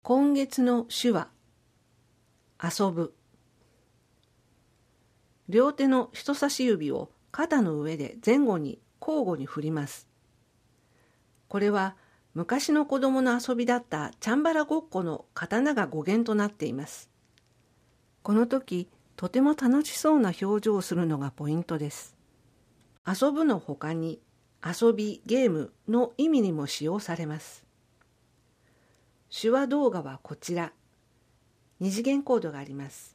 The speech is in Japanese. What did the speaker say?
今月の手話、遊ぶ。両手の人差し指を肩の上で前後に交互に振ります。これは昔の子供の遊びだったチャンバラごっこの刀が語源となっています。この時、とても楽しそうな表情をするのがポイントです。遊ぶの他に、遊び、ゲームの意味にも使用されます。手話動画はこちら。二次元コードがあります。